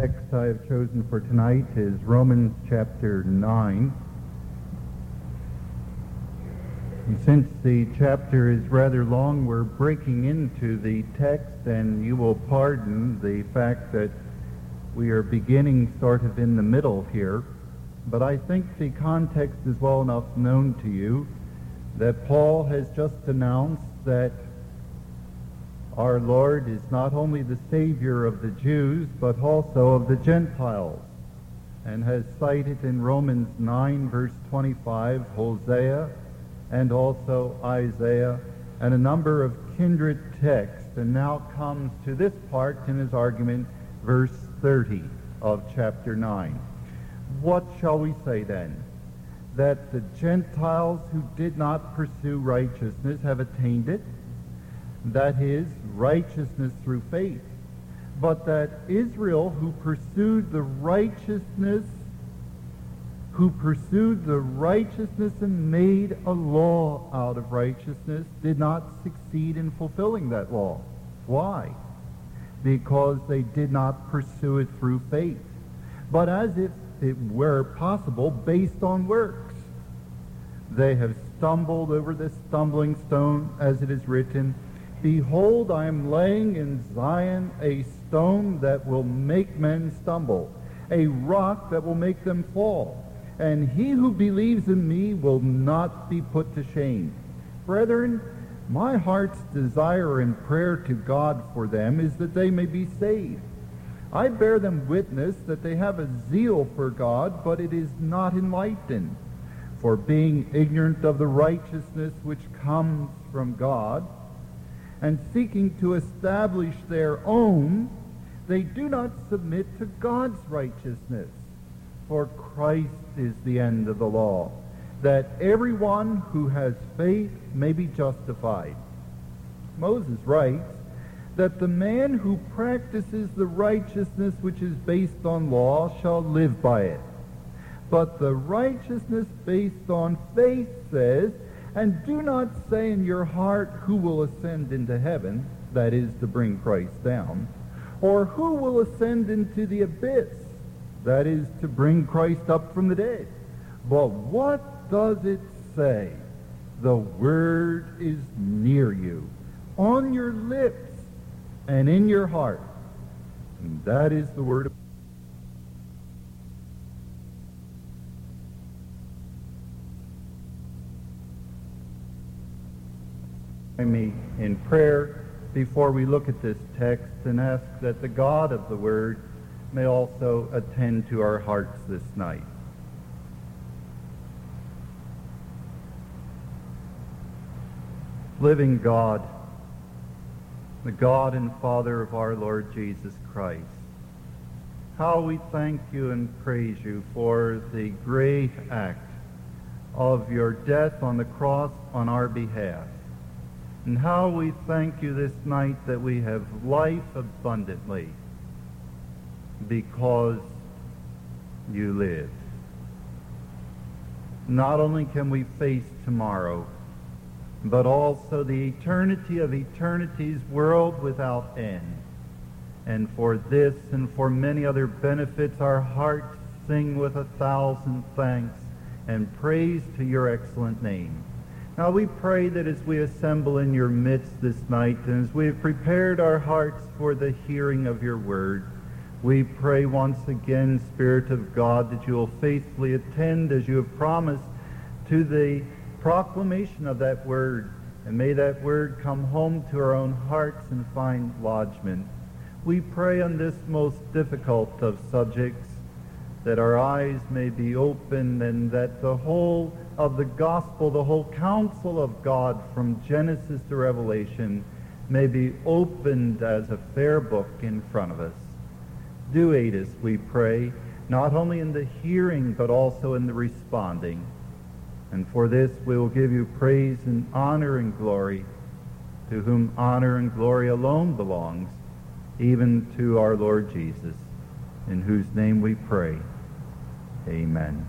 text I have chosen for tonight is Romans chapter 9. And since the chapter is rather long, we're breaking into the text, and you will pardon the fact that we are beginning sort of in the middle here. But I think the context is well enough known to you that Paul has just announced that our Lord is not only the Savior of the Jews, but also of the Gentiles, and has cited in Romans 9, verse 25, Hosea, and also Isaiah, and a number of kindred texts, and now comes to this part in his argument, verse 30 of chapter 9. What shall we say then? That the Gentiles who did not pursue righteousness have attained it, that is, righteousness through faith, but that Israel, who pursued the righteousness and made a law out of righteousness, did not succeed in fulfilling that law. Why? Because they did not pursue it through faith, but as if it were possible based on works. They have stumbled over the stumbling stone, as it is written, "Behold, I am laying in Zion a stone that will make men stumble, a rock that will make them fall. And he who believes in me will not be put to shame." Brethren, my heart's desire and prayer to God for them is that they may be saved. I bear them witness that they have a zeal for God, but it is not enlightened. For being ignorant of the righteousness which comes from God, and seeking to establish their own, they do not submit to God's righteousness. For Christ is the end of the law, that everyone who has faith may be justified. Moses writes that the man who practices the righteousness which is based on law shall live by it. But the righteousness based on faith says, "And do not say in your heart, who will ascend into heaven," that is, to bring Christ down, "or who will ascend into the abyss," that is, to bring Christ up from the dead. But what does it say? The word is near you, on your lips and in your heart. And that is the word of me in prayer before we look at this text, and ask that the God of the Word may also attend to our hearts this night. Living God, the God and Father of our Lord Jesus Christ, how we thank you and praise you for the great act of your death on the cross on our behalf. And how we thank you this night that we have life abundantly because you live. Not only can we face tomorrow, but also the eternity of eternities, world without end. And for this and for many other benefits, our hearts sing with 1,000 thanks and praise to your excellent name. Now we pray that as we assemble in your midst this night, and as we have prepared our hearts for the hearing of your word, we pray once again, Spirit of God, that you will faithfully attend, as you have promised, to the proclamation of that word, and may that word come home to our own hearts and find lodgment. We pray on this most difficult of subjects that our eyes may be opened, and that the whole of the gospel, the whole counsel of God from Genesis to Revelation, may be opened as a fair book in front of us. Do aid us, we pray, not only in the hearing, but also in the responding. And for this we will give you praise and honor and glory, to whom honor and glory alone belongs, even to our Lord Jesus, in whose name we pray. Amen.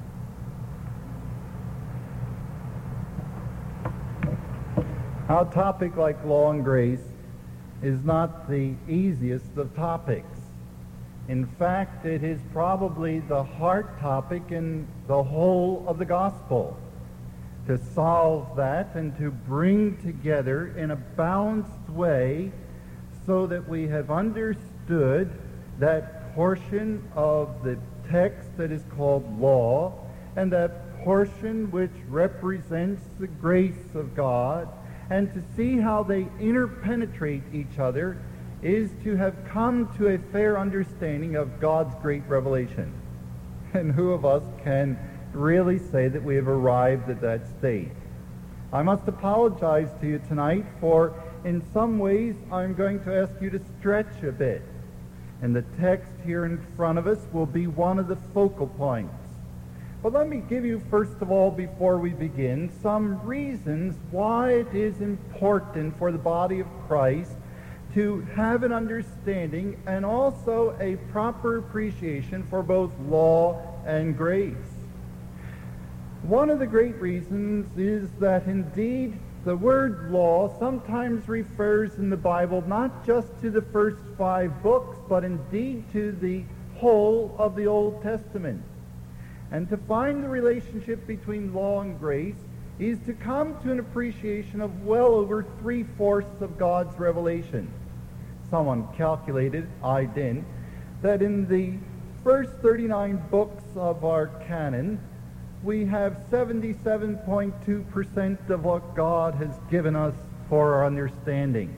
Now, a topic like law and grace is not the easiest of topics. In fact, it is probably the heart topic in the whole of the gospel. To solve that and to bring together in a balanced way so that we have understood that portion of the text that is called law and that portion which represents the grace of God, and to see how they interpenetrate each other is to have come to a fair understanding of God's great revelation. And who of us can really say that we have arrived at that state? I must apologize to you tonight for, in some ways, I'm going to ask you to stretch a bit. And the text here in front of us will be one of the focal points. But let me give you, first of all, before we begin, some reasons why it is important for the body of Christ to have an understanding and also a proper appreciation for both law and grace. One of the great reasons is that indeed the word law sometimes refers in the Bible not just to the first 5 books, but indeed to the whole of the Old Testament. And to find the relationship between law and grace is to come to an appreciation of well over 3/4 of God's revelation. Someone calculated, I didn't, that in the first 39 books of our canon, we have 77.2% of what God has given us for our understanding.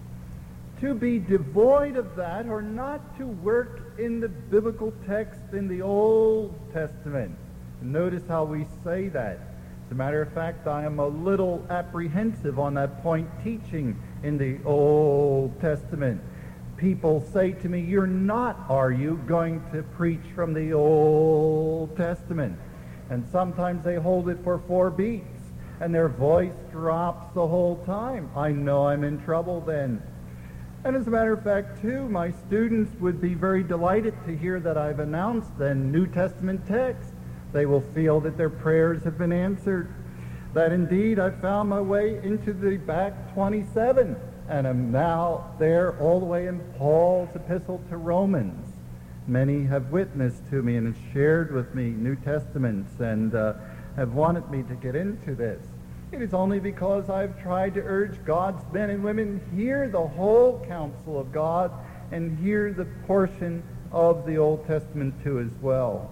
To be devoid of that, or not to work in the biblical text in the Old Testament. Notice how we say that. As a matter of fact, I am a little apprehensive on that point teaching in the Old Testament. People say to me, "You're not, are you, going to preach from the Old Testament?" And sometimes they hold it for 4 beats, and their voice drops the whole time. I know I'm in trouble then. And as a matter of fact, too, my students would be very delighted to hear that I've announced the New Testament text. They will feel that their prayers have been answered, that indeed I've found my way into the back 27, and am now there all the way in Paul's epistle to Romans. Many have witnessed to me and have shared with me New Testaments and have wanted me to get into this. It is only because I've tried to urge God's men and women, hear the whole counsel of God and hear the portion of the Old Testament too as well.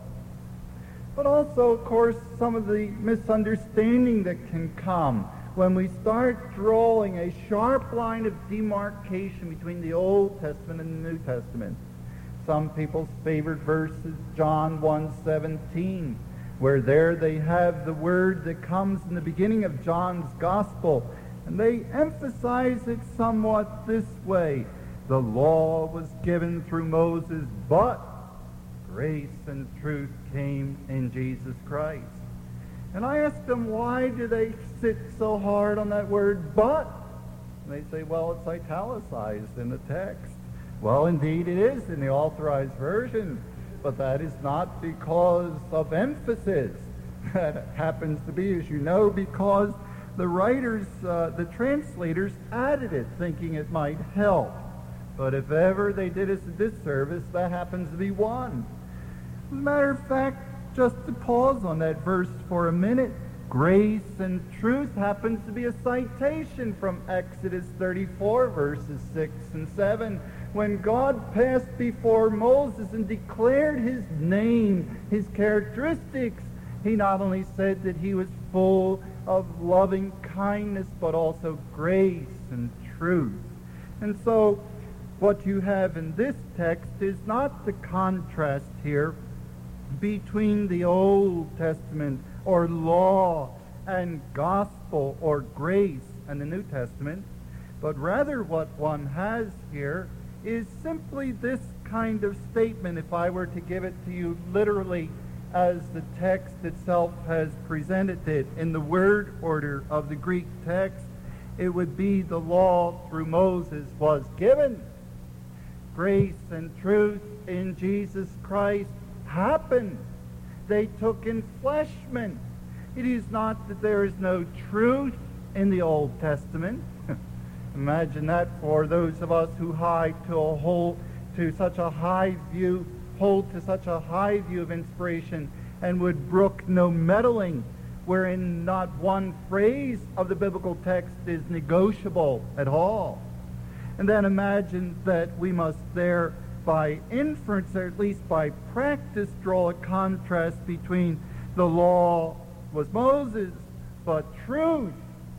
But also, of course, some of the misunderstanding that can come when we start drawing a sharp line of demarcation between the Old Testament and the New Testament. Some people's favorite verse is John 1:17, where there they have the word that comes in the beginning of John's Gospel, and they emphasize it somewhat this way: the law was given through Moses, but grace and truth came in Jesus Christ. And I asked them, why do they sit so hard on that word, but? And they say, well, it's italicized in the text. Well, indeed it is in the Authorized Version, but that is not because of emphasis. That happens to be, as you know, because the writers, the translators added it thinking it might help. But if ever they did us a disservice, that happens to be one. As a matter of fact, just to pause on that verse for a minute, grace and truth happens to be a citation from Exodus 34, verses 6 and 7, when God passed before Moses and declared his name, his characteristics. He not only said that he was full of loving kindness, but also grace and truth. And so what you have in this text is not the contrast here between the Old Testament or law and gospel or grace and the New Testament, but rather what one has here is simply this kind of statement. If I were to give it to you literally as the text itself has presented it in the word order of the Greek text, it would be the law through Moses was given. Grace and truth in Jesus Christ happened. They took enfleshment. It is not that there is no truth in the Old Testament. Imagine that for those of us who hie to a whole to such a high view, hold to such a high view of inspiration, and would brook no meddling, wherein not one phrase of the biblical text is negotiable at all. And then imagine that we must there, by inference, or at least by practice, draw a contrast between the law was Moses, but truth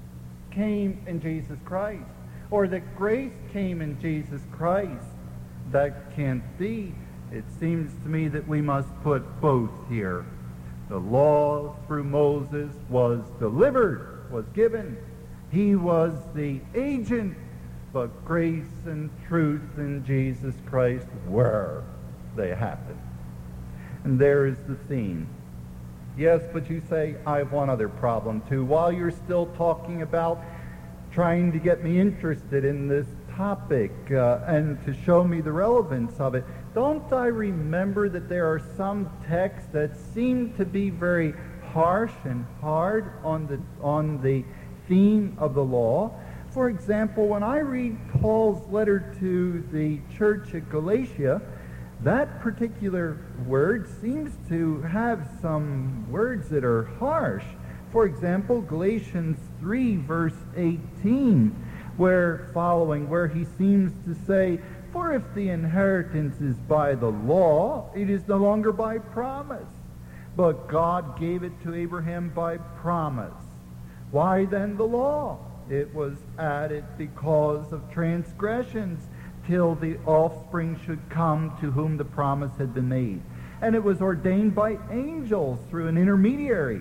came in Jesus Christ, or that grace came in Jesus Christ. That can't be. It seems to me that we must put both here. The law through Moses was delivered, was given. He was the agent, but grace and truth in Jesus Christ were. They happened. And there is the theme. Yes, but you say, I have one other problem too. While you're still talking about trying to get me interested in this topic and to show me the relevance of it, don't I remember that there are some texts that seem to be very harsh and hard on the theme of the law? For example, when I read Paul's letter to the church at Galatia, that particular word seems to have some words that are harsh. For example, Galatians 3, verse 18, where he seems to say, "For if the inheritance is by the law, it is no longer by promise. But God gave it to Abraham by promise. Why then the law? It was added because of transgressions, till the offspring should come to whom the promise had been made. And it was ordained by angels through an intermediary.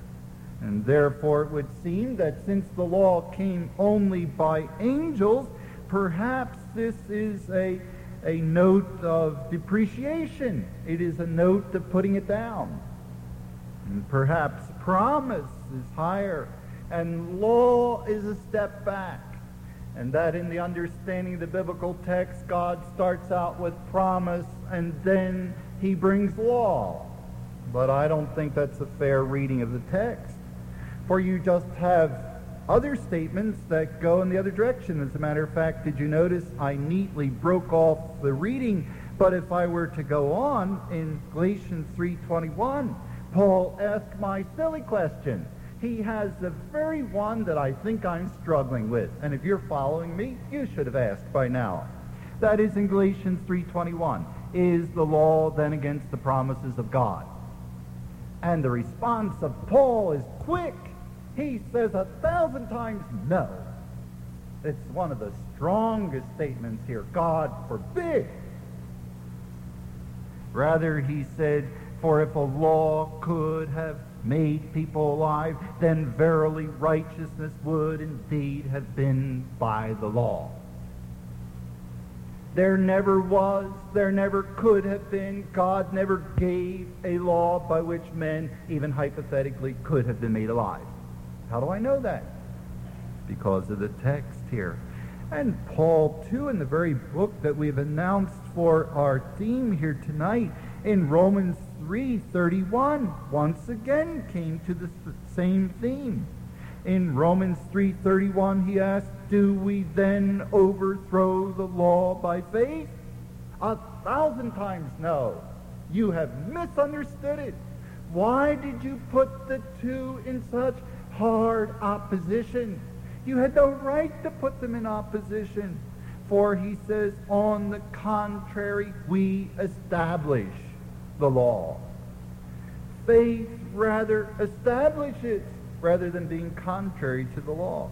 And therefore it would seem that since the law came only by angels, perhaps this is a note of depreciation. It is a note of putting it down. And perhaps promise is higher, and law is a step back. And that in the understanding of the biblical text, God starts out with promise, and then he brings law. But I don't think that's a fair reading of the text. For you just have other statements that go in the other direction. As a matter of fact, did you notice I neatly broke off the reading? But if I were to go on in Galatians 3:21, Paul asked my silly question. He has the very one that I think I'm struggling with. And if you're following me, you should have asked by now. That is in Galatians 3:21. Is the law then against the promises of God? And the response of Paul is quick. He says 1,000 times no. It's one of the strongest statements here. God forbid. Rather, he said, for if a law could have made people alive, then verily righteousness would indeed have been by the law. There never was, there never could have been, God never gave a law by which men, even hypothetically, could have been made alive. How do I know that? Because of the text here. And Paul, too, in the very book that we've announced for our theme here tonight, in Romans 3:31, once again came to the same theme. In Romans 3:31, he asked, do we then overthrow the law by faith? 1,000 times no. You have misunderstood it. Why did you put the two in such hard opposition? You had no right to put them in opposition. For he says, on the contrary, we establish the law. Faith rather establishes rather than being contrary to the law.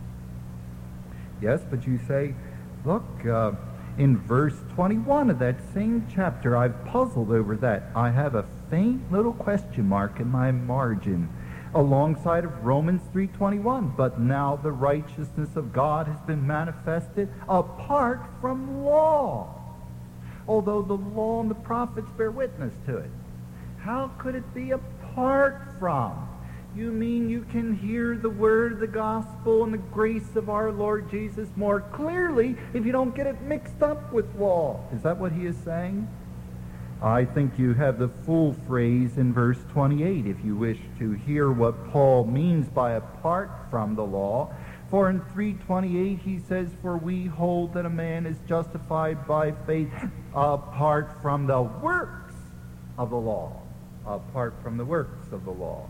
Yes, but you say, look, in verse 21 of that same chapter, I've puzzled over that. I have a faint little question mark in my margin alongside of Romans 3:21. But now the righteousness of God has been manifested apart from law, although the law and the prophets bear witness to it. How could it be apart from? You mean you can hear the word of the gospel and the grace of our Lord Jesus more clearly if you don't get it mixed up with law? Is that what he is saying? I think you have the full phrase in verse 28 if you wish to hear what Paul means by apart from the law. For in 3:28 he says, "For we hold that a man is justified by faith apart from the works of the law." Apart from the works of the law.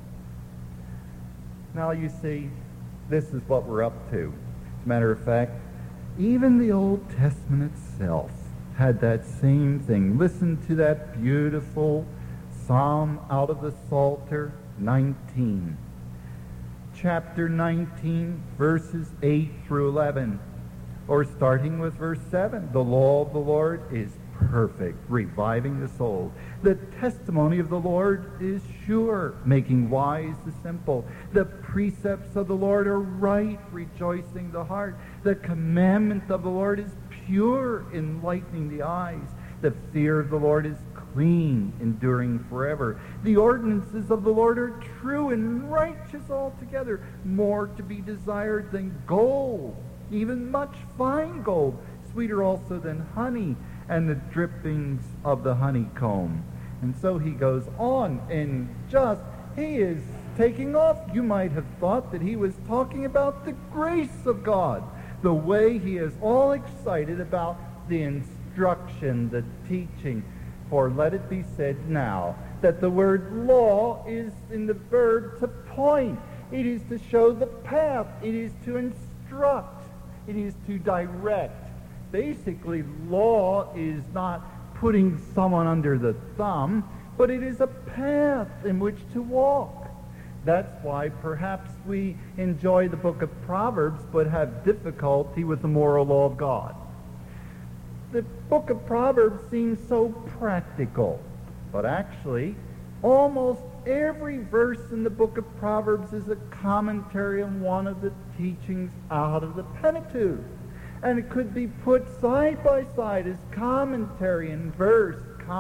Now you see, this is what we're up to. As a matter of fact, even the Old Testament itself had that same thing. Listen to that beautiful psalm out of the Psalter 19. Chapter 19, verses 8 through 11. Or starting with verse 7. "The law of the Lord is perfect, reviving the soul. The testimony of the Lord is sure, making wise the simple. The precepts of the Lord are right, rejoicing the heart. The commandment of the Lord is pure, enlightening the eyes. The fear of the Lord is clean, enduring forever. The ordinances of the Lord are true and righteous altogether, more to be desired than gold, even much fine gold, sweeter also than honey, and the drippings of the honeycomb." And so he goes on, and he is taking off. You might have thought that he was talking about the grace of God, the way he is all excited about the instruction, the teaching. "For let it be said now that the word law is in the verb to point. It is to show the path. It is to instruct. It is to direct." Basically, law is not putting someone under the thumb, but it is a path in which to walk. That's why perhaps we enjoy the book of Proverbs but have difficulty with the moral law of God. The book of Proverbs seems so practical, but actually almost every verse in the book of Proverbs is a commentary on one of the teachings out of the Pentateuch. And it could be put side by side as commentary in verse.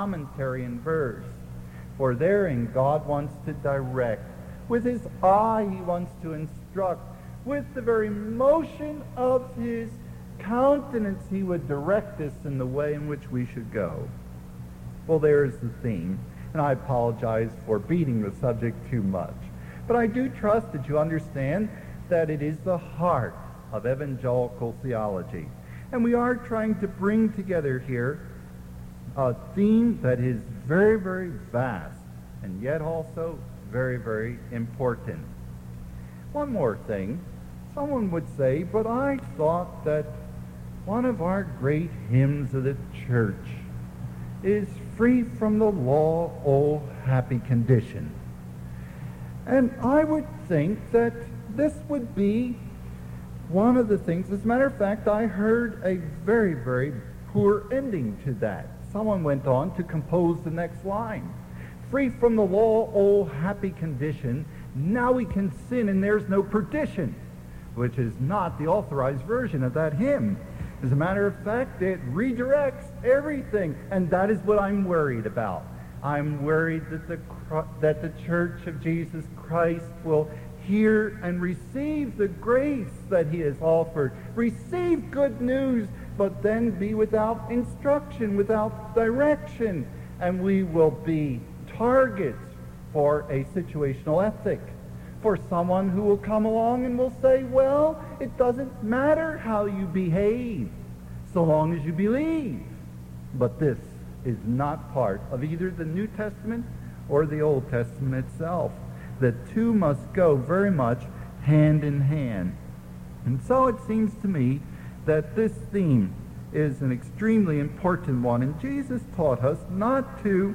For therein God wants to direct. With his eye he wants to instruct. With the very motion of his countenance he would direct us in the way in which we should go. Well, there's the theme. And I apologize for beating the subject too much. But I do trust that you understand that it is the heart of evangelical theology. And we are trying to bring together here a theme that is very, very vast, and yet also very, very important. One more thing. Someone would say, but I thought that one of our great hymns of the church is "Free from the law, oh happy condition." And I would think that this would be one of the things. As a matter of fact, I heard a very, very poor ending to that. Someone went on to compose the next line. "Free from the law, oh happy condition, now we can sin and there's no perdition," which is not the authorized version of that hymn. As a matter of fact, it redirects everything, and that is what I'm worried about. I'm worried that the Church of Jesus Christ will hear and receive the grace that he has offered, receive good news, but then be without instruction, without direction, and we will be targets for a situational ethic, for someone who will come along and will say, well, it doesn't matter how you behave so long as you believe. But this is not part of either the New Testament or the Old Testament itself. The two must go very much hand in hand. And so it seems to me that this theme is an extremely important one, and Jesus taught us not to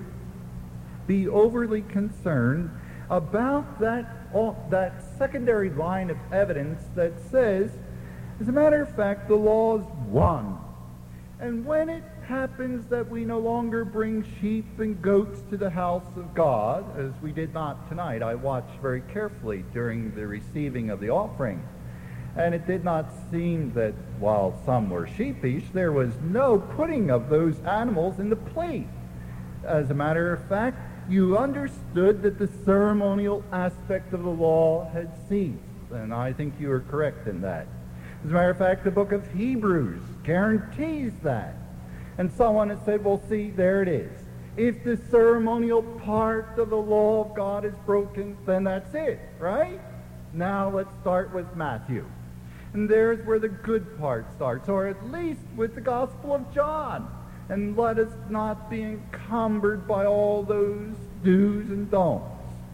be overly concerned about that secondary line of evidence that says, as a matter of fact, the law is one. And when it happens that we no longer bring sheep and goats to the house of God, as we did not tonight, I watched very carefully during the receiving of the offering, and it did not seem that while some were sheepish, there was no putting of those animals in the plate. As a matter of fact, you understood that the ceremonial aspect of the law had ceased, and I think you are correct in that. As a matter of fact, the book of Hebrews guarantees that. And someone has said, well, see, there it is. If the ceremonial part of the law of God is broken, then that's it, right? Now let's start with Matthew. And there's where the good part starts, or at least with the Gospel of John. And let us not be encumbered by all those do's and don'ts.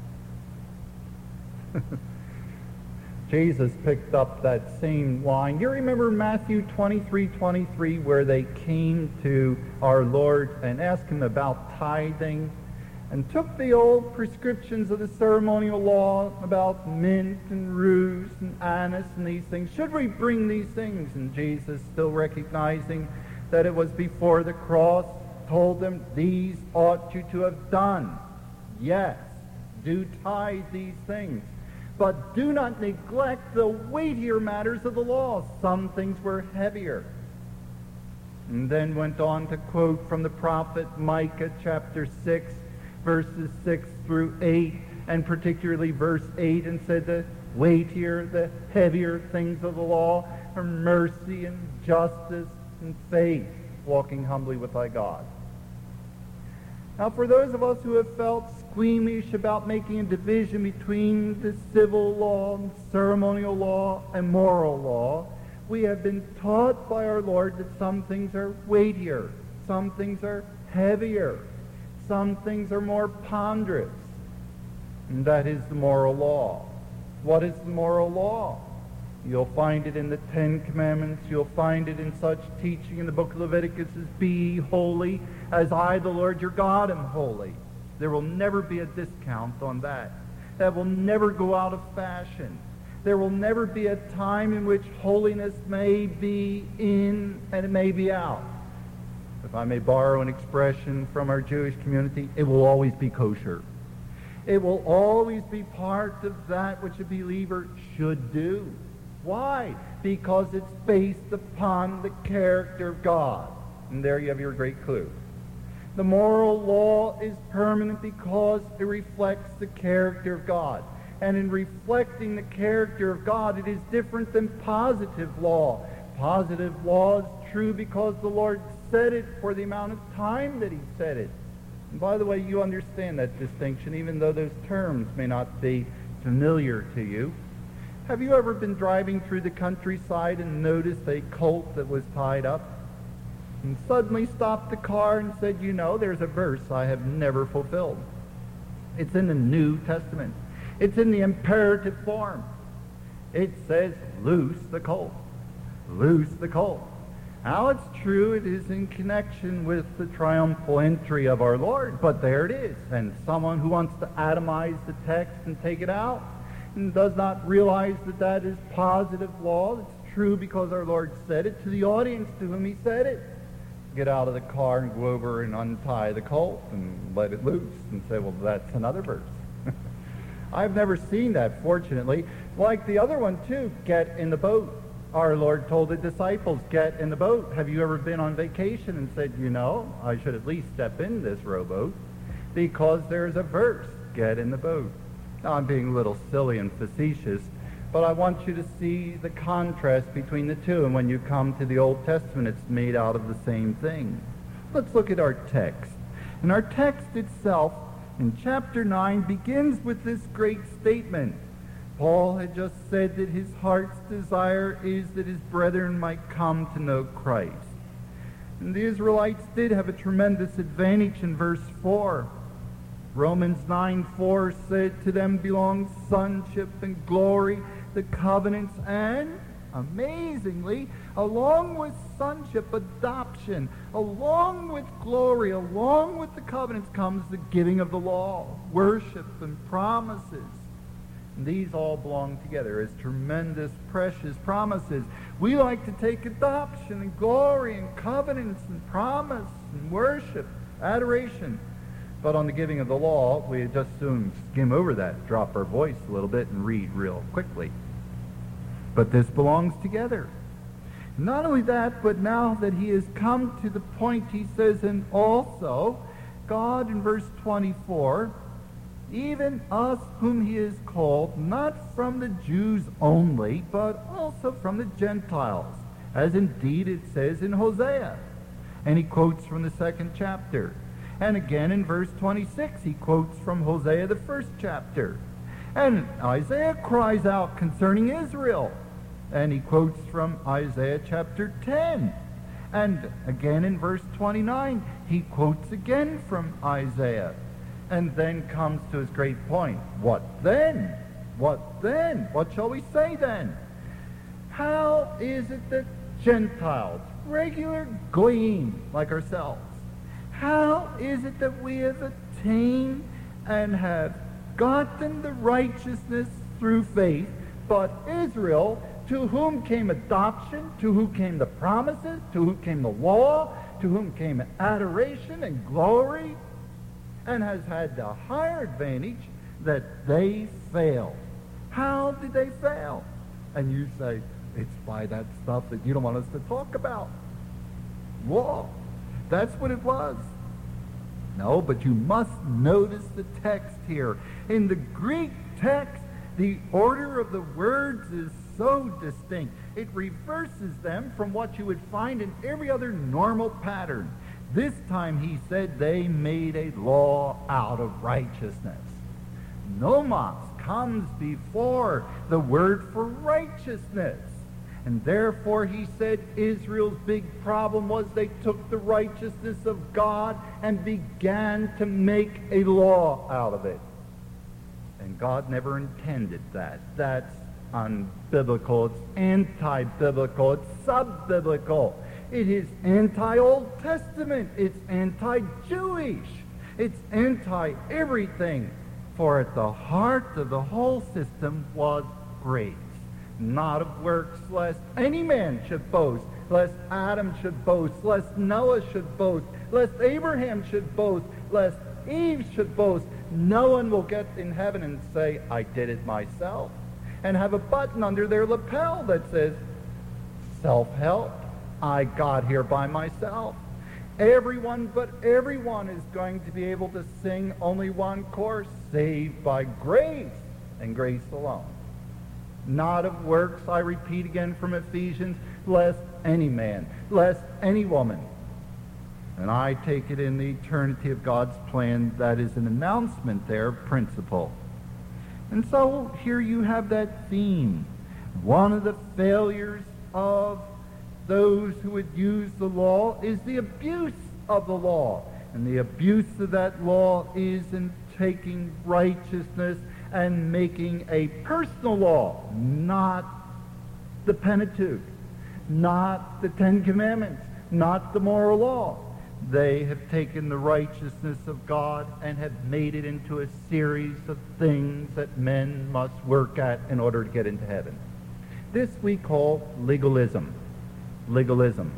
Jesus picked up that same line. You remember Matthew 23:23, where they came to our Lord and asked him about tithing, and took the old prescriptions of the ceremonial law about mint and rue and anise and these things. Should we bring these things? And Jesus, still recognizing that it was before the cross, told them, these ought you to have done. Yes, do tithe these things. But do not neglect the weightier matters of the law. Some things were heavier. And then went on to quote from the prophet Micah chapter 6, verses 6 through 8, and particularly verse 8, and said the weightier, the heavier things of the law are mercy and justice and faith, walking humbly with thy God. Now, for those of us who have felt squeamish about making a division between the civil law, and ceremonial law, and moral law, we have been taught by our Lord that some things are weightier, some things are heavier, some things are more ponderous, and that is the moral law. What is the moral law? You'll find it in the Ten Commandments. You'll find it in such teaching in the book of Leviticus as be holy as I, the Lord your God, am holy. There will never be a discount on that. That will never go out of fashion. There will never be a time in which holiness may be in and it may be out. If I may borrow an expression from our Jewish community, it will always be kosher. It will always be part of that which a believer should do. Why? Because it's based upon the character of God. And there you have your great clue. The moral law is permanent because it reflects the character of God. And in reflecting the character of God, it is different than positive law. Positive law is true because the Lord said it for the amount of time that he said it. And by the way, you understand that distinction, even though those terms may not be familiar to you. Have you ever been driving through the countryside and noticed a colt that was tied up? And suddenly stopped the car and said, you know, there's a verse I have never fulfilled. It's in the New Testament. It's in the imperative form. It says, loose the colt. Loose the colt. Now it's true, it is in connection with the triumphal entry of our Lord, but there it is. And someone who wants to atomize the text and take it out and does not realize that that is positive law, it's true because our Lord said it to the audience to whom he said it. Get out of the car and go over and untie the colt and let it loose and say, well, that's another verse. I've never seen that, fortunately. Like the other one, too, get in the boat. Our Lord told the disciples, get in the boat. Have you ever been on vacation and said, you know, I should at least step in this rowboat because there's a verse, get in the boat. Now, I'm being a little silly and facetious, but I want you to see the contrast between the two. And when you come to the Old Testament, it's made out of the same thing. Let's look at our text. And our text itself, in chapter 9, begins with this great statement. Paul had just said that his heart's desire is that his brethren might come to know Christ. And the Israelites did have a tremendous advantage in verse 4. Romans 9:4 said, to them belongs sonship and glory, the covenants, and, amazingly, along with sonship, adoption, along with glory, along with the covenants comes the giving of the law, worship, and promises. And these all belong together as tremendous, precious promises. We like to take adoption and glory and covenants and promise and worship, adoration. But on the giving of the law, we just soon skim over that, drop our voice a little bit, and read real quickly. But this belongs together. Not only that, but now that he has come to the point, he says, and also, God in verse 24, even us whom he has called, not from the Jews only, but also from the Gentiles, as indeed it says in Hosea. And he quotes from the 2nd chapter. And again in verse 26, he quotes from Hosea, the 1st chapter. And Isaiah cries out concerning Israel. And he quotes from Isaiah chapter 10. And again in verse 29, he quotes again from Isaiah. And then comes to his great point. What then? What then? What shall we say then? How is it that Gentiles, regular goyim like ourselves, how is it that we have attained and have gotten the righteousness through faith, but Israel, to whom came adoption, to whom came the promises, to whom came the law, to whom came adoration and glory, and has had the higher advantage that they failed. How did they fail? And you say, it's by that stuff that you don't want us to talk about. Law. That's what it was. No, but you must notice the text here. In the Greek text, the order of the words is so distinct. It reverses them from what you would find in every other normal pattern. This time he said they made a law out of righteousness. Nomos comes before the word for righteousness. And therefore he said Israel's big problem was they took the righteousness of God and began to make a law out of it. And God never intended that. That's unbiblical. It's anti-biblical. It's sub-biblical. It is anti-Old Testament. It's anti-Jewish. It's anti-everything. For at the heart of the whole system was grace. Not of works, lest any man should boast, lest Adam should boast, lest Noah should boast, lest Abraham should boast, lest Eve should boast. No one will get in heaven and say, I did it myself, and have a button under their lapel that says, self-help, I got here by myself. Everyone but everyone is going to be able to sing only one chorus, saved by grace, and grace alone. Not of works, I repeat again from Ephesians, lest any man, lest any woman. And I take it in the eternity of God's plan, that is an announcement there, principle. And so here you have that theme. One of the failures of those who would use the law is the abuse of the law. And the abuse of that law is in taking righteousness and making a personal law, not the Pentateuch, not the Ten Commandments, not the moral law. They have taken the righteousness of God and have made it into a series of things that men must work at in order to get into heaven. This we call legalism. Legalism.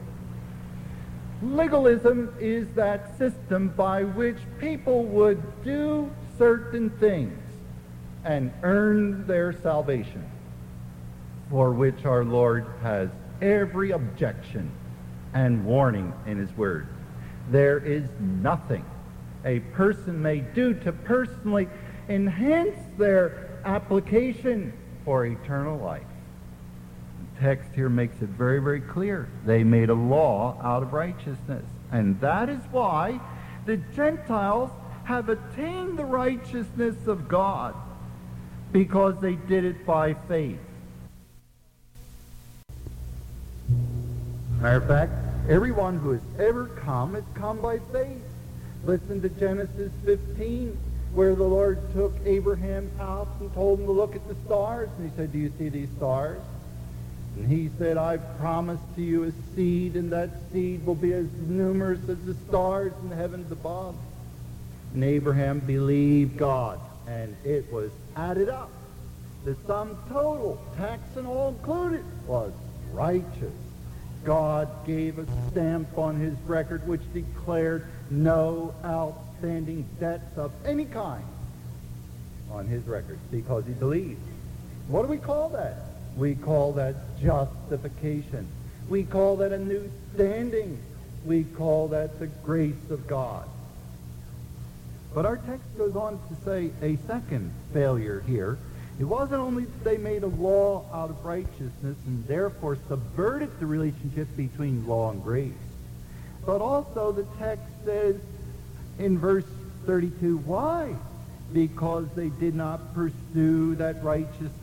Legalism is that system by which people would do certain things and earn their salvation, for which our Lord has every objection and warning in his word. There is nothing a person may do to personally enhance their application for eternal life. The text here makes it very, very clear. They made a law out of righteousness. And that is why the Gentiles have attained the righteousness of God, because they did it by faith. Matter of fact, everyone who has ever come has come by faith. Listen to Genesis 15, where the Lord took Abraham out and told him to look at the stars. And he said, do you see these stars? And he said, I've promised to you a seed, and that seed will be as numerous as the stars in the heavens above. And Abraham believed God, and it was added up. The sum total, tax and all included, was righteous. God gave a stamp on his record which declared no outstanding debts of any kind on his record, because he believed. What do we call that? We call that justification. We call that a new standing. We call that the grace of God. But our text goes on to say a second failure here. It wasn't only that they made a law out of righteousness and therefore subverted the relationship between law and grace, but also the text says in verse 32, why? Because they did not pursue that righteousness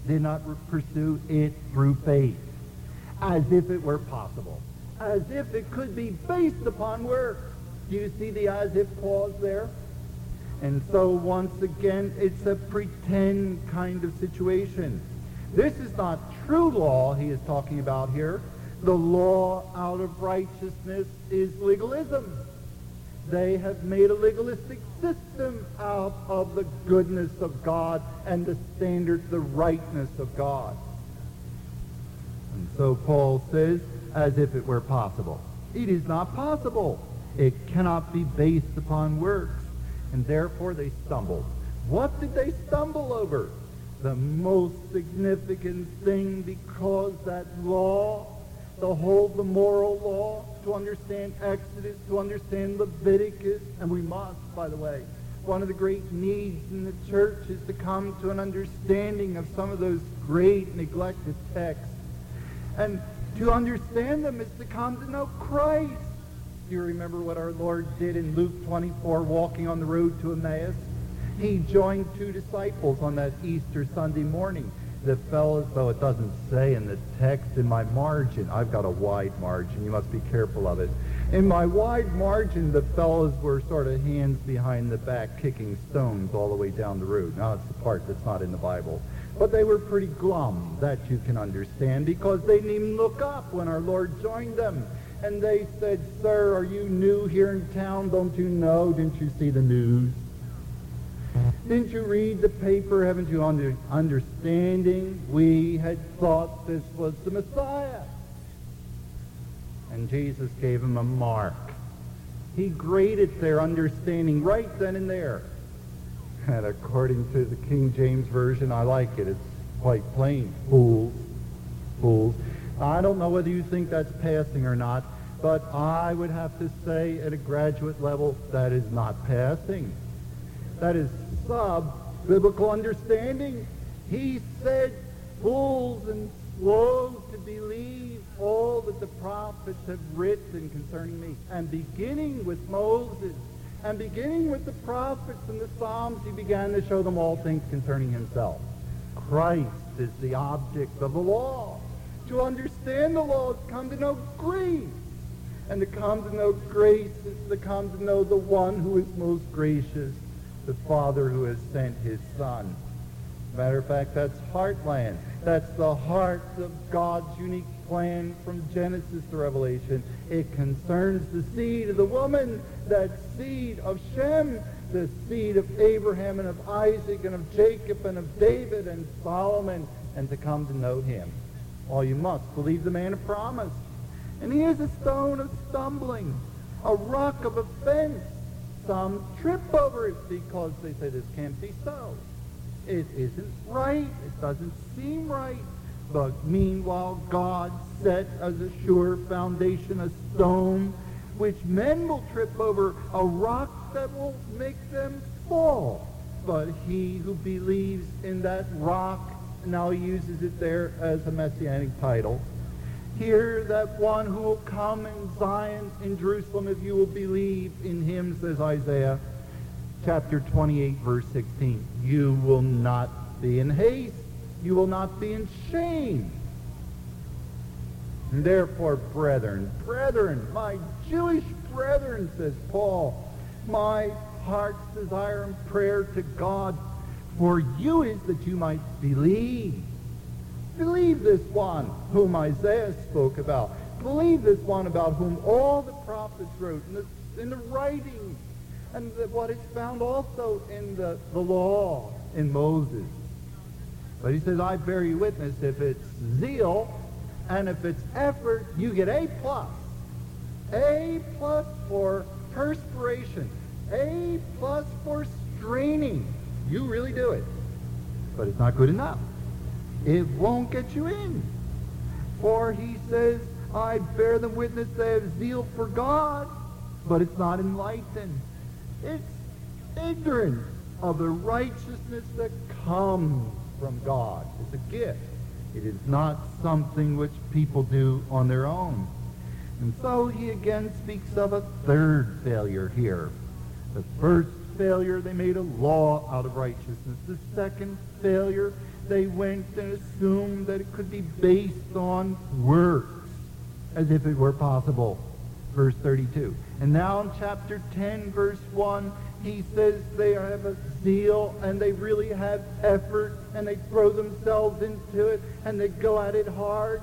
did not pursue it through faith, as if it were possible, as if it could be based upon works. Do you see the as if clause there? And so once again, it's a pretend kind of situation. This is not true law he is talking about here. The law out of righteousness is legalism. They have made a legalistic system out of the goodness of God and the standards, the rightness of God. And so Paul says, as if it were possible. It is not possible. It cannot be based upon works. And therefore they stumbled. What did they stumble over? The most significant thing, because that law, to hold the moral law, to understand Exodus, to understand Leviticus, and we must, by the way. One of the great needs in the church is to come to an understanding of some of those great neglected texts. And to understand them is to come to know Christ. Do you remember what our Lord did in Luke 24, walking on the road to Emmaus? He joined two disciples on that Easter Sunday morning. The fellows, though it doesn't say in the text, in my margin, I've got a wide margin, you must be careful of it. In my wide margin, the fellows were sort of hands behind the back kicking stones all the way down the road. Now, it's the part that's not in the Bible. But they were pretty glum, that you can understand, because they didn't even look up when our Lord joined them. And they said, "Sir, are you new here in town? Don't you know? Didn't you see the news? Didn't you read the paper? Haven't you understanding? We had thought this was the Messiah." And Jesus gave them a mark. He graded their understanding right then and there. And according to the King James Version, I like it. It's quite plain. Fools. Fools. I don't know whether you think that's passing or not, but I would have to say at a graduate level, that is not passing. That is sub-biblical understanding. He said, fools and slow to believe all that the prophets have written concerning me. And beginning with Moses, and beginning with the prophets and the Psalms, he began to show them all things concerning himself. Christ is the object of the law. To understand the law is to come to know grace. And to come to know grace is to come to know the one who is most gracious, the Father who has sent his Son. Matter of fact, that's heartland. That's the heart of God's unique plan from Genesis to Revelation. It concerns the seed of the woman, that seed of Shem, the seed of Abraham and of Isaac and of Jacob and of David and Solomon, and to come to know him. Oh, you must believe the man of promise. And he is a stone of stumbling, a rock of offense. Some trip over it because they say this can't be so. It isn't right. It doesn't seem right. But meanwhile, God set as a sure foundation a stone which men will trip over, a rock that will make them fall. But he who believes in that rock, now he uses it there as a messianic title. Hear that one who will come in Zion, in Jerusalem, if you will believe in him, says Isaiah, chapter 28, verse 16. You will not be in haste. You will not be in shame. And therefore, brethren, my Jewish brethren, says Paul, my heart's desire and prayer to God for you is that you might believe. Believe this one whom Isaiah spoke about. Believe this one about whom all the prophets wrote in the writings, and what is found also in the law in Moses. But he says, I bear you witness, if it's zeal and if it's effort, you get A+. A+ for perspiration. A+ for straining. You really do it. But it's not good enough. It won't get you in. For he says, I bear them witness they have zeal for God, but it's not enlightened. It's ignorant of the righteousness that comes from God. It's a gift. It is not something which people do on their own. And so he again speaks of a third failure here. The first failure, they made a law out of righteousness. The second failure, they went and assumed that it could be based on works, as if it were possible. Verse 32. And now in chapter 10, verse 1, he says they have a zeal and they really have effort and they throw themselves into it and they go at it hard.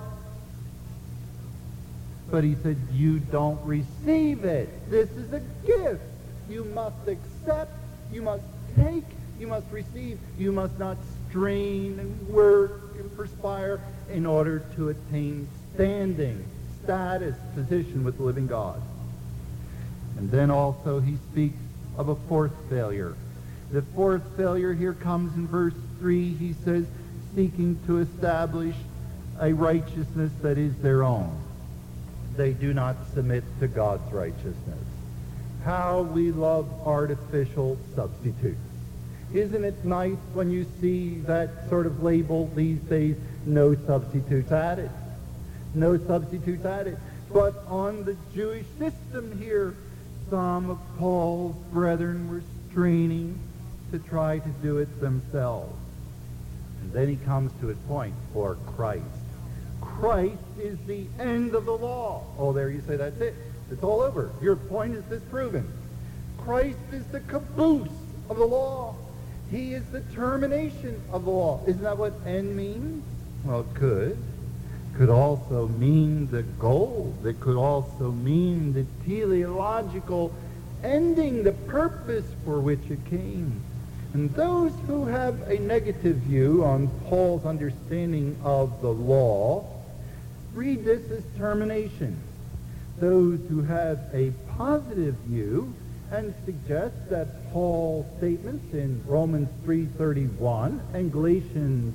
But he said, you don't receive it. This is a gift. You must accept, you must take, you must receive. You must not strain and work and perspire in order to attain standing, status, position with the living God. And then also he speaks of a fourth failure. The fourth failure here comes in verse 3. He says, seeking to establish a righteousness that is their own. They do not submit to God's righteousness. How we love artificial substitutes. Isn't it nice when you see that sort of label these days, no substitutes added? No substitutes added. But on the Jewish system here, some of Paul's brethren were straining to try to do it themselves. And then he comes to his point, for Christ. Christ is the end of the law. Oh, there you say that's it. It's all over. Your point is disproven. Christ is the caboose of the law. He is the termination of the law. Isn't that what end means? Well, it could. Could also mean the goal. It could also mean the teleological ending, the purpose for which it came. And those who have a negative view on Paul's understanding of the law read this as termination. Those who have a positive view and suggest that Paul's statements in Romans 3:31 and Galatians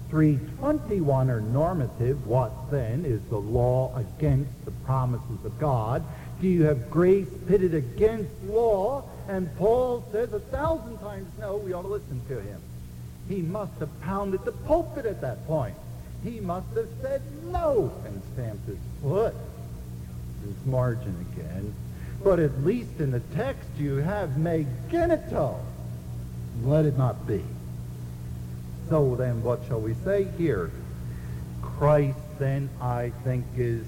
3:21 are normative. What then is the law against the promises of God? Do you have grace pitted against law? And Paul says 1,000 times no. We ought to listen to him. He must have pounded the pulpit at that point. He must have said no and stamped his foot. His margin again. But at least in the text you have me genito. Let it not be. So then what shall we say here? Christ then, I think, is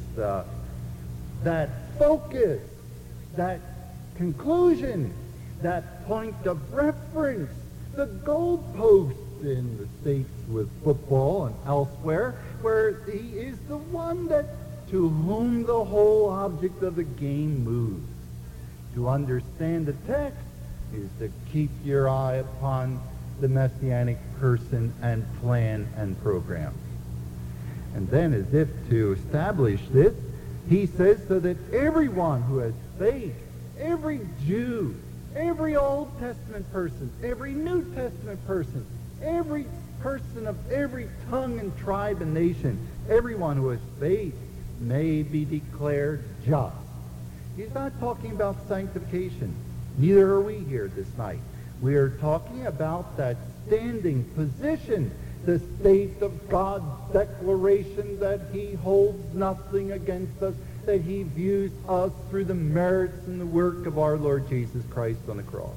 that focus, that conclusion, that point of reference, the goalpost in the States with football and elsewhere, where he is the one that to whom the whole object of the game moves. To understand the text is to keep your eye upon the messianic person and plan and program. And then, as if to establish this, he says, so that everyone who has faith, every Jew, every Old Testament person, every New Testament person, every person of every tongue and tribe and nation, everyone who has faith may be declared just. He's not talking about sanctification. Neither are we here this night. We are talking about that standing position, the state of God's declaration that he holds nothing against us, that he views us through the merits and the work of our Lord Jesus Christ on the cross.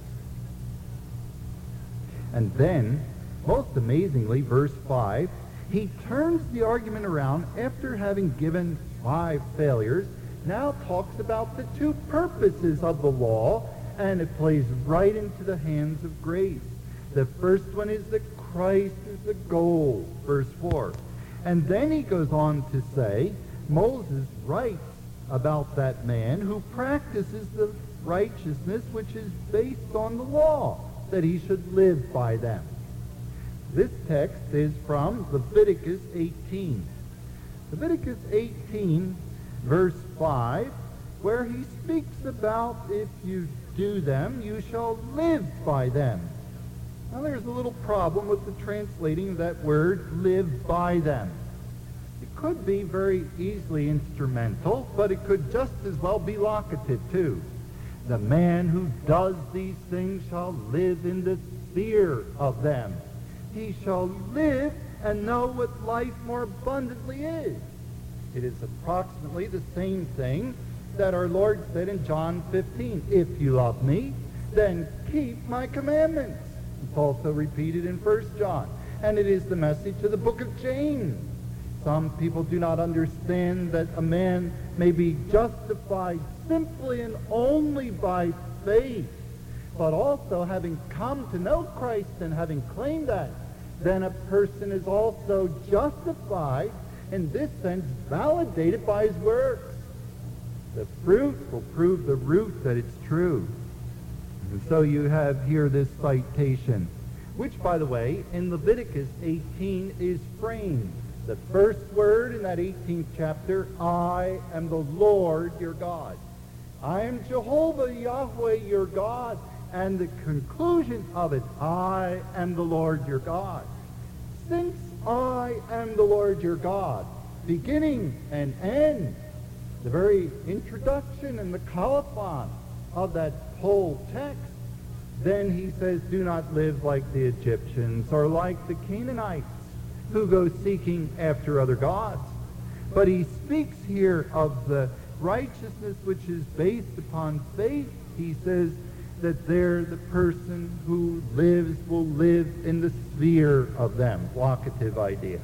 And then, most amazingly, verse 5, he turns the argument around after having given 5 failures, now talks about the 2 purposes of the law, and it plays right into the hands of grace. The first one is that Christ is the goal, verse 4. And then he goes on to say, Moses writes about that man who practices the righteousness which is based on the law, that he should live by them. This text is from Leviticus 18. Leviticus 18, verse 5, where he speaks about if you do them, you shall live by them. Now there's a little problem with the translating of that word, live by them. It could be very easily instrumental, but it could just as well be locative too. The man who does these things shall live in the sphere of them. He shall live and know what life more abundantly is. It is approximately the same thing that our Lord said in John 15. If you love me, then keep my commandments. It's also repeated in 1 John. And it is the message of the book of James. Some people do not understand that a man may be justified simply and only by faith, but also having come to know Christ and having claimed that, then a person is also justified, in this sense, validated by his works. The fruit will prove the root that it's true. And so you have here this citation, which, by the way, in Leviticus 18 is framed. The first word in that 18th chapter, I am the Lord your God. I am Jehovah Yahweh your God. And the conclusion of it, I am the Lord your God. Since I am the Lord your God, beginning and end, the very introduction and the colophon of that whole text, then he says, do not live like the Egyptians or like the Canaanites who go seeking after other gods. But he speaks here of the righteousness which is based upon faith. He says that there the person who lives will live in the sphere of them. Locative idea.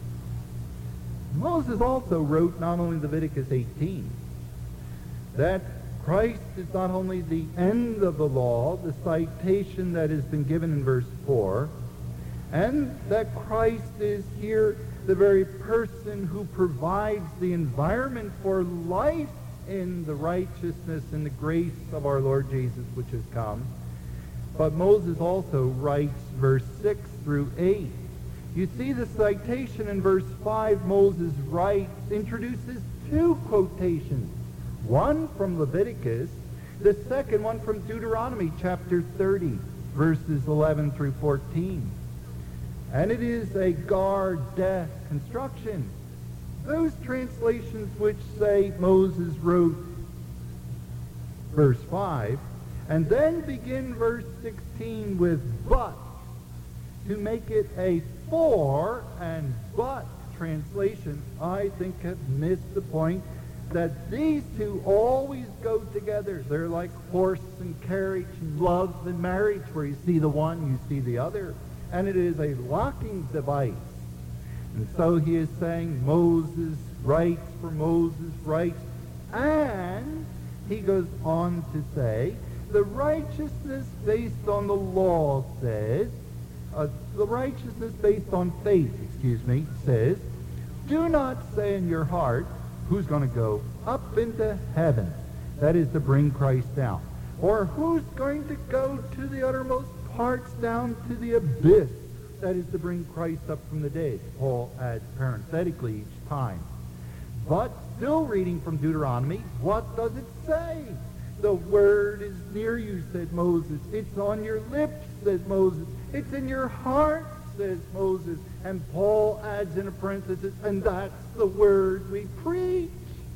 Moses also wrote not only Leviticus 18, that Christ is not only the end of the law, the citation that has been given in verse 4, and that Christ is here the very person who provides the environment for life in the righteousness and the grace of our Lord Jesus which has come. But Moses also writes verse 6 through 8. You see the citation in verse 5, Moses introduces two quotations. One from Leviticus, the second one from Deuteronomy chapter 30, verses 11 through 14. And it is a gar-deh construction. Those translations which say Moses wrote verse 5, and then begin verse 16 with but, to make it a for and but translation, I think have missed the point that these two always go together. They're like horse and carriage, and love and marriage, where you see the one, you see the other. And it is a locking device. And so he is saying Moses writes for Moses writes, and he goes on to say, the righteousness based on the law says, the righteousness based on faith, says, do not say in your heart, who's going to go up into heaven? That is to bring Christ down. Or who's going to go to the uttermost parts down to the abyss? That is to bring Christ up from the dead. Paul adds parenthetically each time. But still reading from Deuteronomy, what does it say? The word is near you, said Moses. It's on your lips, says Moses. It's in your heart, says Moses. And Paul adds in a parenthesis, and that's the word we preach.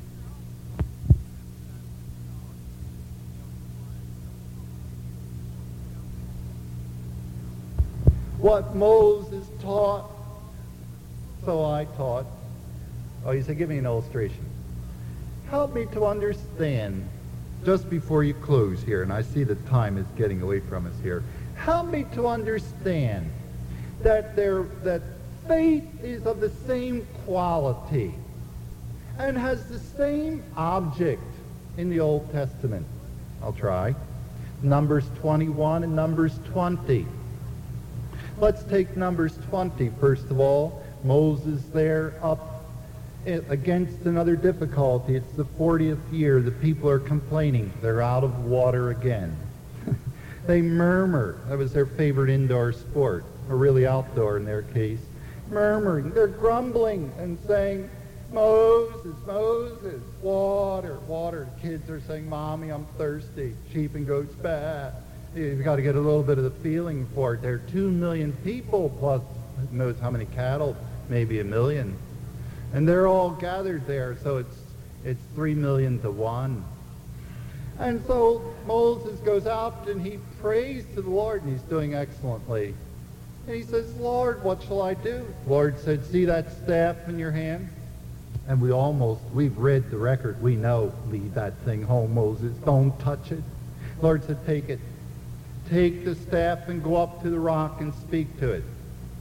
What Moses taught, so I taught. Oh, you said, give me an illustration. Help me to understand, just before you close here, and I see the time is getting away from us here. Help me to understand that faith is of the same quality and has the same object in the Old Testament. I'll try. Numbers 21 and Numbers 20. Let's take Numbers 20, first of all. Moses there up against another difficulty. It's the 40th year. The people are complaining. They're out of water again. They murmur. That was their favorite indoor sport, or really outdoor in their case. Murmuring. They're grumbling and saying, Moses, Moses, water, water. The kids are saying, Mommy, I'm thirsty. Sheep and goats bad. You've got to get a little bit of the feeling for it. There are 2 million people, plus who knows how many cattle, maybe 1 million. And they're all gathered there, so it's 3 million to 1. And so Moses goes out and he prays to the Lord, and he's doing excellently. And he says, Lord, what shall I do? The Lord said, see that staff in your hand? And we've read the record. We know, leave that thing home, Moses. Don't touch it. The Lord said, take it. Take the staff and go up to the rock and speak to it.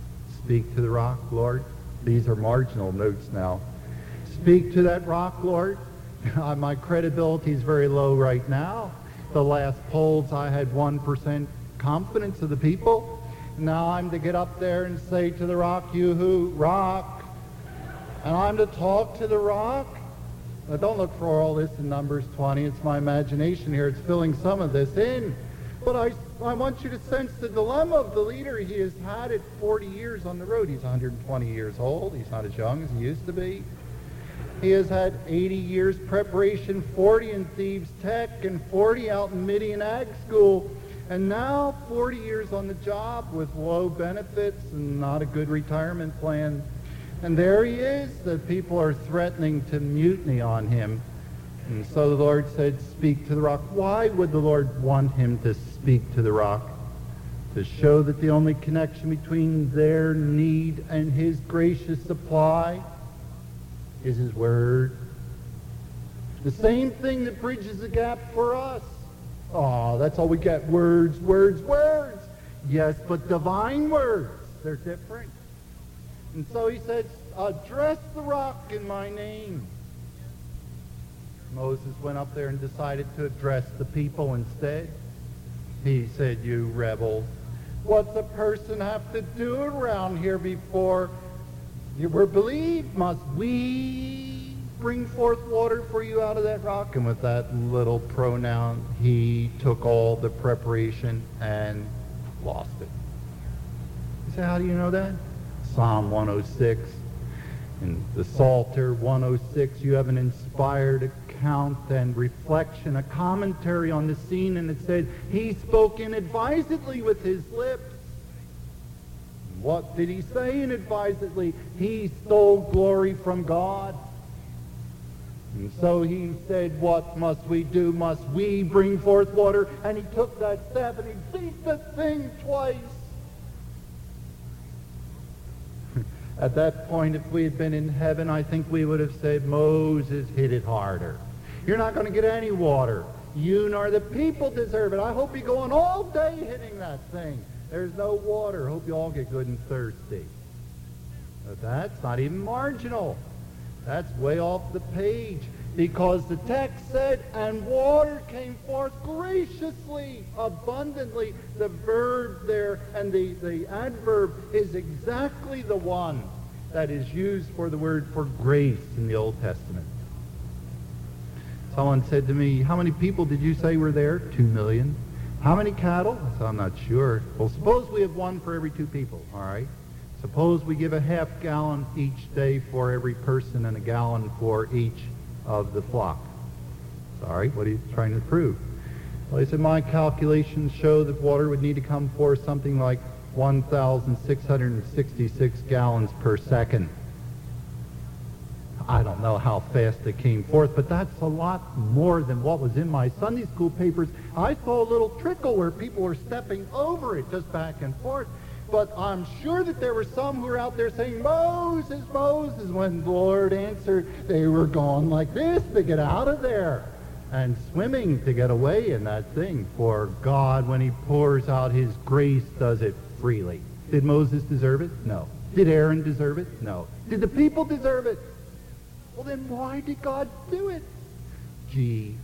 speak to the rock, Lord? These are marginal notes now. Speak to that rock, Lord. My credibility is very low right now. The last polls, I had 1% confidence of the people. Now I'm to get up there and say to the rock, you who rock. And I'm to talk to the rock. Now don't look for all this in Numbers 20. It's my imagination here. It's filling some of this in. But I want you to sense the dilemma of the leader. He has had it 40 years on the road. He's 120 years old. He's not as young as he used to be. He has had 80 years preparation, 40 in Thieves Tech, and 40 out in Midian Ag School. And now 40 years on the job with low benefits and not a good retirement plan. And there he is. The people are threatening to mutiny on him. And so the Lord said, speak to the rock. Why would the Lord want him to speak to the rock? To show that the only connection between their need and his gracious supply is his word. The same thing that bridges the gap for us. Oh, that's all we get. Words, words, words. Yes, but divine words. They're different. And so he said, address the rock in my name. Moses went up there and decided to address the people instead. He said, you rebels, what's a person have to do around here before you were believed? Must we bring forth water for you out of that rock? And with that little pronoun, he took all the preparation and lost it. You say, how do you know that? Psalm 106 and the Psalter 106, you have an inspired account and reflection, a commentary on the scene, and it said, he spoke inadvisedly with his lips. What did he say inadvisedly? He stole glory from God. And so he said, what must we do? Must we bring forth water? And he took that staff and he beat the thing twice. At that point, if we had been in heaven, I think we would have said, Moses, hit it harder. You're not going to get any water. You nor the people deserve it. I hope you go on all day hitting that thing. There's no water. Hope you all get good and thirsty. But that's not even marginal. That's way off the page. Because the text said, and water came forth graciously, abundantly. The verb there and the adverb is exactly the one that is used for the word for grace in the Old Testament. Someone said to me, how many people did you say were there? 2 million. How many cattle? I said, I'm not sure. Well, suppose we have one for every 2 people, all right? Suppose we give a half gallon each day for every person and a gallon for each of the flock. Sorry, what are you trying to prove? Well, he said, my calculations show that water would need to come forth something like 1,666 gallons per second. I don't know how fast it came forth, but that's a lot more than what was in my Sunday school papers. I saw a little trickle where people were stepping over it just back and forth. But I'm sure that there were some who were out there saying, Moses, Moses. When the Lord answered, they were going like this to get out of there and swimming to get away in that thing. For God, when he pours out his grace, does it freely. Did Moses deserve it? No. Did Aaron deserve it? No. Did the people deserve it? Well, then why did God do it? Grace.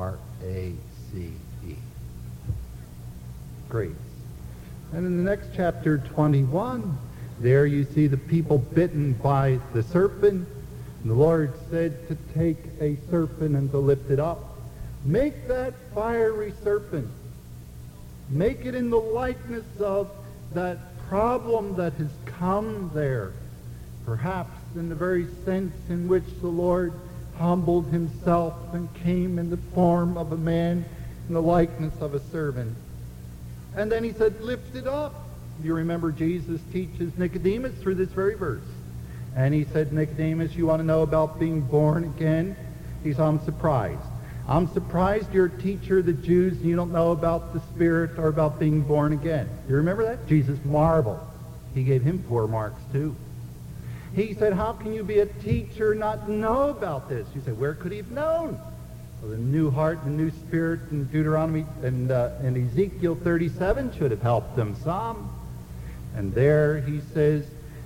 Grace. And in the next chapter 21, there you see the people bitten by the serpent. And the Lord said to take a serpent and to lift it up. Make that fiery serpent. Make it in the likeness of that problem that has come there. Perhaps in the very sense in which the Lord humbled himself and came in the form of a man in the likeness of a servant. And then he said, lift it up. You remember Jesus teaches Nicodemus through this very verse. And he said, Nicodemus, you want to know about being born again? He said, I'm surprised. I'm surprised you're a teacher of the Jews and you don't know about the Spirit or about being born again. You remember that? Jesus marveled. He gave him 4 marks too. He said, how can you be a teacher and not know about this? You say, where could he have known? Well, the new heart and the new spirit in Deuteronomy and Ezekiel 37 should have helped them some. And there he says,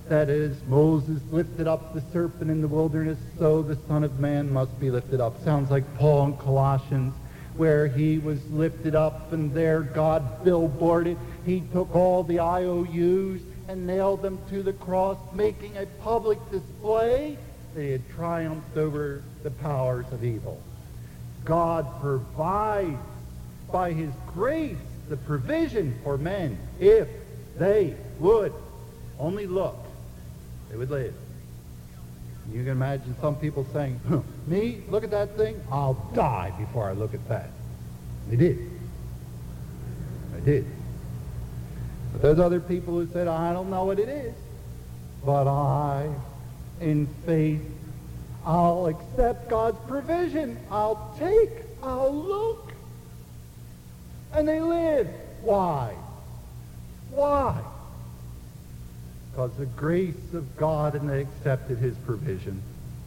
that as Moses lifted up the serpent in the wilderness, so the Son of Man must be lifted up. Sounds like Paul in Colossians, where he was lifted up and there God billboarded. He took all the IOUs and nailed them to the cross, making a public display that he had triumphed over the powers of evil. God provides by his grace the provision for men. If they would only look, they would live. You can imagine some people saying, me, look at that thing, I'll die before I look at that. They did. They did. But there's other people who said, I don't know what it is, but I, in faith, I'll accept God's provision. I'll take, I'll look. And they live. Why? Why? Because the grace of God, and they accepted his provision.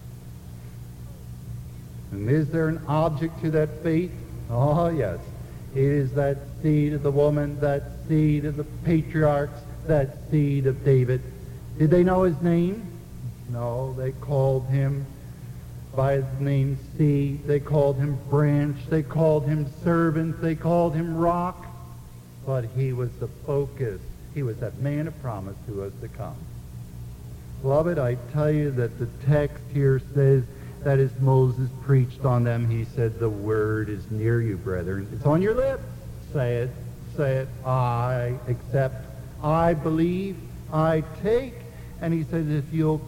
And is there an object to that faith? Oh, yes. It is that seed of the woman, that seed of the patriarchs, that seed of David. Did they know his name? No, they called him by his name seed. They called him branch. They called him servant. They called him rock. But he was the focus. He was that man of promise who was to come. Beloved, I tell you that the text here says that as Moses preached on them, he said, the word is near you, brethren. It's on your lips. Say it. Say it. I accept. I believe. I take. And he says, if you'll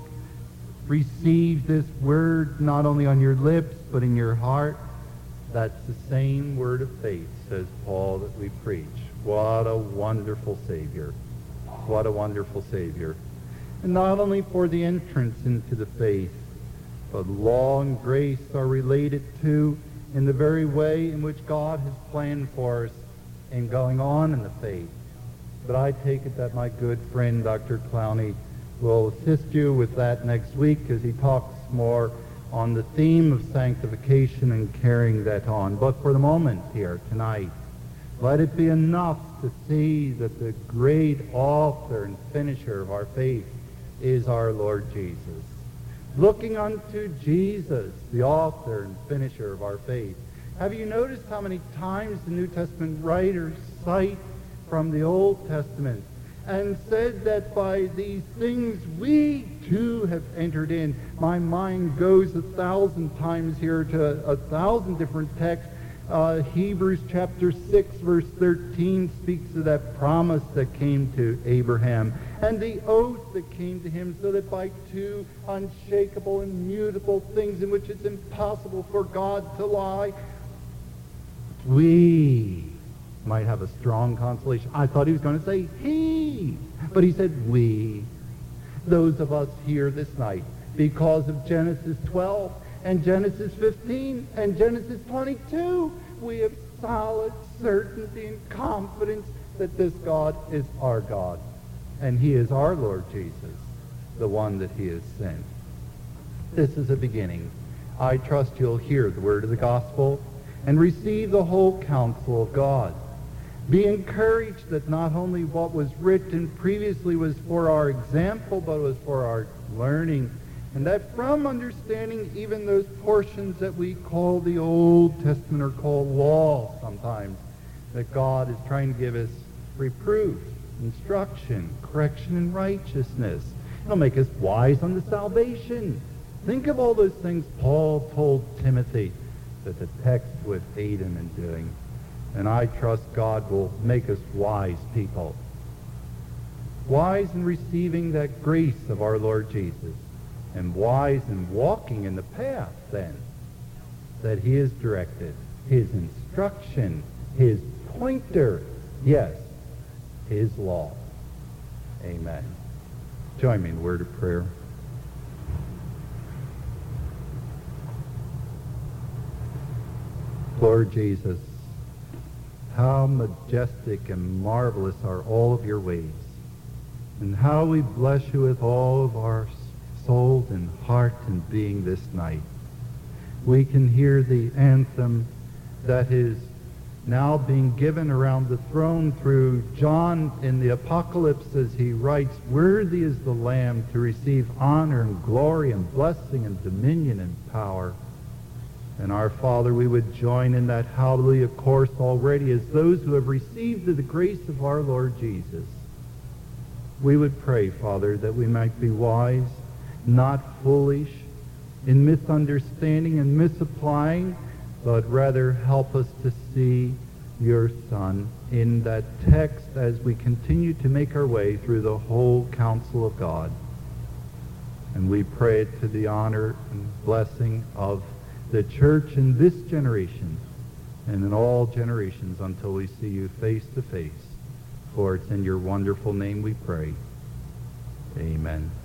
receive this word not only on your lips, but in your heart, that's the same word of faith, says Paul, that we preach. What a wonderful Savior. What a wonderful Savior. And not only for the entrance into the faith, but law and grace are related to in the very way in which God has planned for us in going on in the faith. But I take it that my good friend, Dr. Clowney, will assist you with that next week as he talks more on the theme of sanctification and carrying that on. But for the moment here, tonight, let it be enough to see that the great author and finisher of our faith is our Lord Jesus. Looking unto Jesus, the author and finisher of our faith. Have you noticed how many times the New Testament writers cite from the Old Testament and said that by these things we too have entered in? My mind goes 1,000 times here to 1,000 different texts. Hebrews chapter 6 verse 13 speaks of that promise that came to Abraham and the oath that came to him, so that by two unshakable and mutable things in which it's impossible for God to lie, we might have a strong consolation. I thought he was going to say he, but he said we. Those of us here this night, because of Genesis 12 and Genesis 15 and Genesis 22, we have solid certainty and confidence that this God is our God, and he is our Lord Jesus, the one that he has sent. This is a beginning. I trust you'll hear the word of the gospel and receive the whole counsel of God. Be encouraged that not only what was written previously was for our example, but was for our learning, and that from understanding even those portions that we call the Old Testament or call law sometimes, that God is trying to give us reproof, instruction, correction, and righteousness. It'll make us wise unto salvation. Think of all those things Paul told Timothy that the text would aid him in doing. And I trust God will make us wise people. Wise in receiving that grace of our Lord Jesus. And wise in walking in the path, then, that he has directed. His instruction, his pointer, yes, his law. Amen. Join me in a word of prayer. Lord Jesus, how majestic and marvelous are all of your ways, and how we bless you with all of our soul and heart and being this night. We can hear the anthem that is now being given around the throne through John in the Apocalypse as he writes, "Worthy is the Lamb to receive honor and glory and blessing and dominion and power." And our Father, we would join in that hallelujah chorus already as those who have received the grace of our Lord Jesus. We would pray, Father, that we might be wise, not foolish, in misunderstanding and misapplying, but rather help us to see your Son in that text as we continue to make our way through the whole counsel of God. And we pray it to the honor and blessing of the church in this generation and in all generations until we see you face to face. For it's in your wonderful name we pray. Amen.